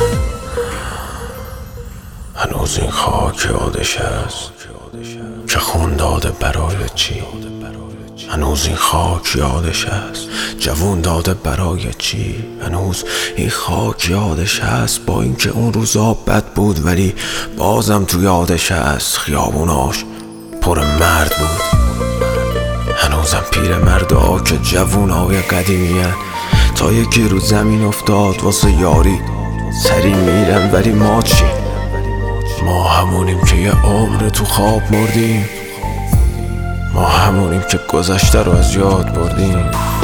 هنوز این خاک یادش هست که خون داده برای چی؟ هنوز این خاک یادش هست جوون داده برای چی؟ هنوز این خاک یادش هست با اینکه اون روزا بد بود ولی بازم تو یادش هست خیابوناش پر مرد بود. هنوزم پیر مردا که جوونای قدیمی‌ان تا یکی رو زمین افتاد واسه یاری سری میرن ولی ما چی؟ ما همونیم که یه عمر تو خواب مردیم، ما همونیم که گذشته رو از یاد بردیم.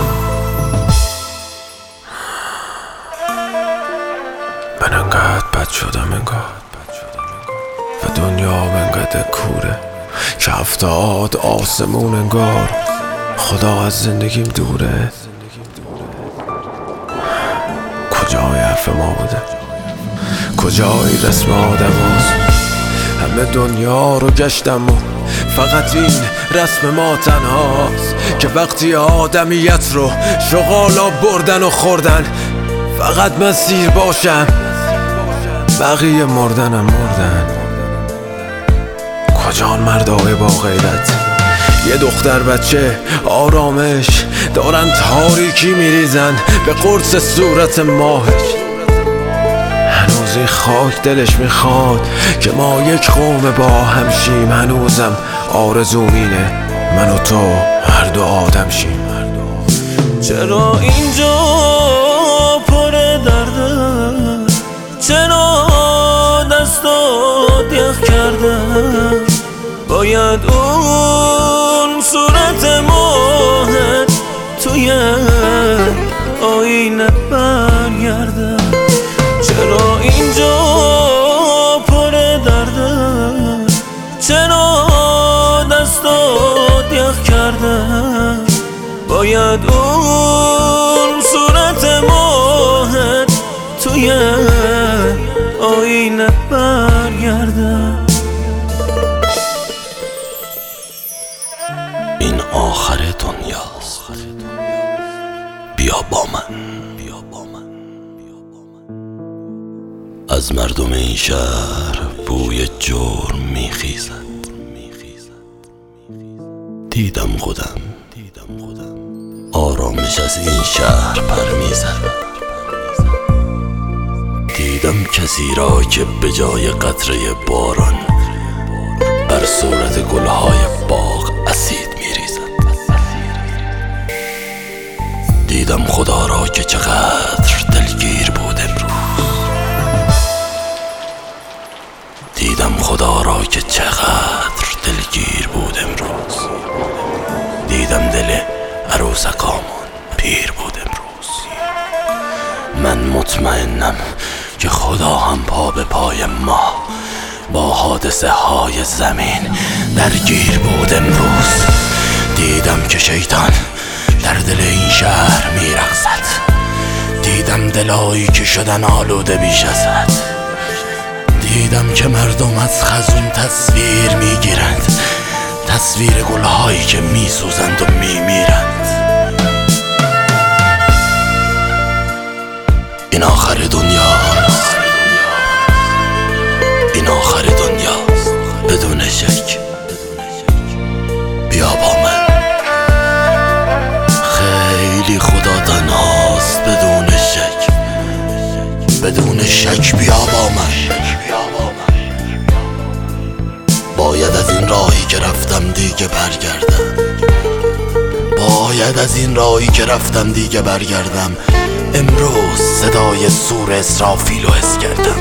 من انقدر بد شدم انگار و دنیا انقدر کوره که 70 آسمون انگار خدا از زندگیم دوره. کجای حرف ما بوده؟ کجای رسم آدم هست؟ همه دنیا رو گشتم و فقط این رسم ما تنهاست که وقتی آدمیت رو شغالا بردن و خوردن فقط من سیر باشم بقیه مردنم مردن. کجان مردای با غیرت؟ یه دختر بچه آرامش دارن تاریکی میریزن به قرص صورت ماهش. هنوز این خاک دلش میخواد که ما یک قوم با هم شیم. هنوزم آرزوم اینه من و تو هر دو آدم شیم. چرا اینجا پر درده؟ چرا دستات یخ کرده؟ باید اون صورت ماهت توی آینه برگرده. چرا اینجا پر درده؟ چرا دستات یخ کرده؟ باید اون صورت ماهت توی آینه برگرده. این آخر دنیاست، بیا با من. از مردم این شهر بوی جرم میخیزد. دیدم خودم آرامش از این شهر پر میزد. دیدم کسی را که به جای قطره باران بر صورت گلهای باغ اسید میریزد. دیدم خدا را که چقدر دلگیر بود امروز. دیدم خدا را که چقدر دلگیر بود امروز. دیدم دل عروسکامون پیر بود امروز. من مطمئنم که خدا هم پا به پای ما با حادثه های زمین درگیر بود امروز. دیدم که شیطان در دل این شهر میرقصد. دیدم دلایی که شدن آلوده بیش از حد. دیدم که مردم از خزون تصویر میگیرند، تصویر گلهایی که میسوزند و میمیرند. این آخر دنیاست، این آخر دنیاست بدون شک. بیا با من. خیلی خدا تنهاست بدون شک، بدون شک. بیا با من. باید از این راهی که رفتم دیگه برگردم. باید از این راهی که رفتم دیگه برگردم. امروز صدای سور اسرافیل رو حس کردم.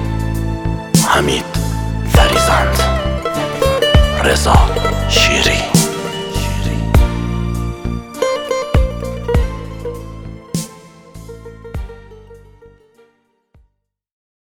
حمید فریزند، رضا شیری.